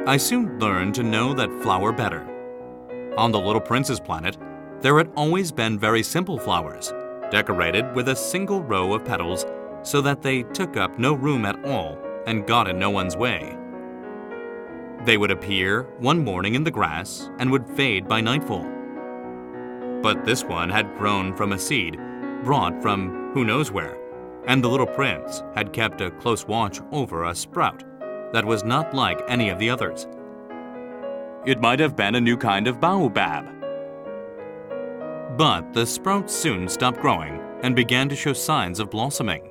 I soon learned to know that flower better. On the Little Prince's planet, there had always been very simple flowers, decorated with a single row of petals so that they took up no room at all and got in no one's way. They would appear one morning in the grass and would fade by nightfall. But this one had grown from a seed, brought from who knows where, and the Little Prince had kept a close watch over a sprout that was not like any of the others. It might have been a new kind of baobab. But the sprout soon stopped growing and began to show signs of blossoming.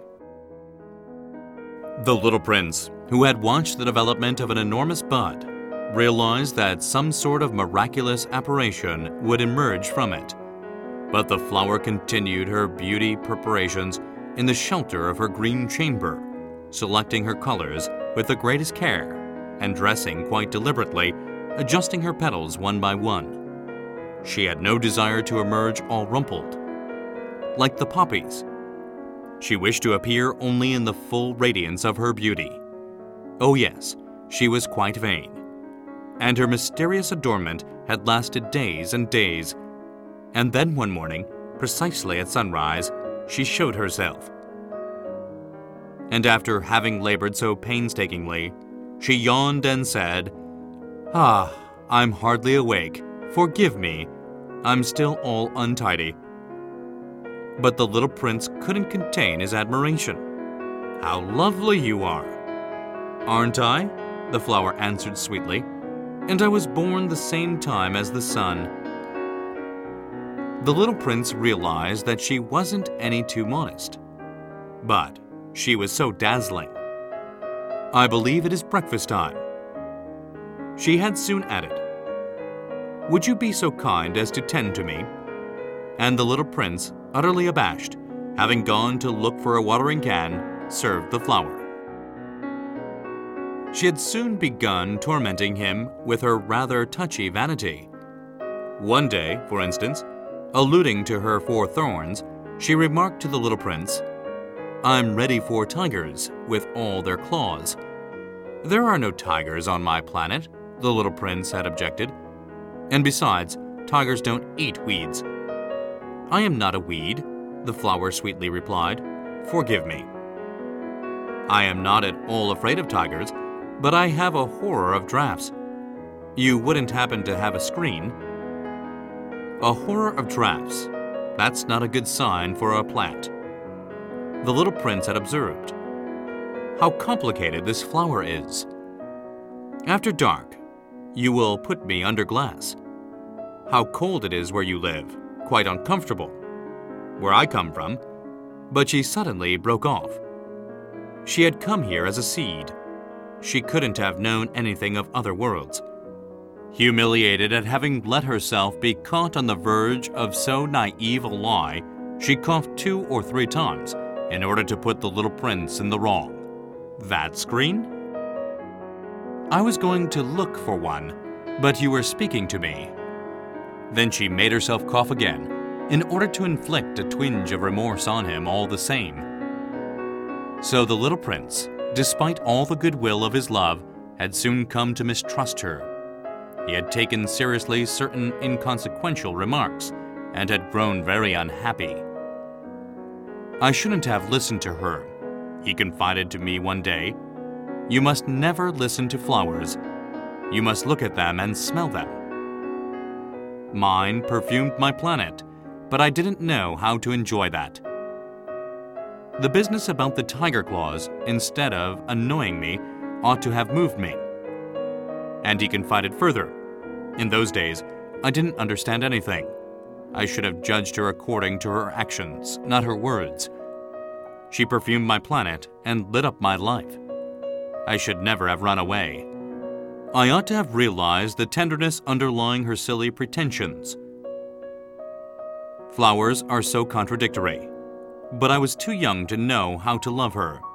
The Little Prince, who had watched the development of an enormous bud, realized that some sort of miraculous apparition would emerge from it. But the flower continued her beauty preparations in the shelter of her green chamber, selecting her colors with the greatest care and dressing quite deliberately, adjusting her petals one by one. She had no desire to emerge all rumpled, like the poppies. She wished to appear only in the full radiance of her beauty. Oh yes, she was quite vain. And her mysterious adornment had lasted days and days. And then one morning, precisely at sunrise, she showed herself. And after having labored so painstakingly, she yawned and said, "Ah, I'm hardly awake. Forgive me. I'm still all untidy." But the Little Prince couldn't contain his admiration. "How lovely you are!" "Aren't I?" the flower answered sweetly. "And I was born the same time as the sun." The Little Prince realized that she wasn't any too modest. But she was so dazzling. "I believe it is breakfast time." She had soon added, "Would you be so kind as to tend to me?" And the Little Prince, utterly abashed, having gone to look for a watering can, served the flower. She had soon begun tormenting him with her rather touchy vanity. One day, for instance, alluding to her 4 thorns, she remarked to the Little Prince, "I'm ready for tigers with all their claws." "There are no tigers on my planet," the Little Prince had objected. "And besides, tigers don't eat weeds." "I am not a weed," the flower sweetly replied. "Forgive me." "I am not at all afraid of tigers, but I have a horror of drafts. You wouldn't happen to have a screen?" A horror of drafts. That's not a good sign for a plant. The Little Prince had observed. How complicated this flower is. After dark, you will put me under glass. How cold it is where you live. Quite uncomfortable. Where I come from. But she suddenly broke off. She had come here as a seed. She couldn't have known anything of other worlds. Humiliated at having let herself be caught on the verge of so naive a lie, she coughed 2 or 3 times in order to put the Little Prince in the wrong. "That screen?" "I was going to look for one, but you were speaking to me." Then she made herself cough again, in order to inflict a twinge of remorse on him all the same. So the Little Prince, despite all the goodwill of his love, had soon come to mistrust her. He had taken seriously certain inconsequential remarks and had grown very unhappy. "I shouldn't have listened to her," he confided to me one day. "You must never listen to flowers. You must look at them and smell them." Mine perfumed my planet, but I didn't know how to enjoy that. The business about the tiger claws, instead of annoying me, ought to have moved me. And he confided further. In those days, I didn't understand anything. I should have judged her according to her actions, not her words. She perfumed my planet and lit up my life. I should never have run away. I ought to have realized the tenderness underlying her silly pretensions. Flowers are so contradictory, but I was too young to know how to love her.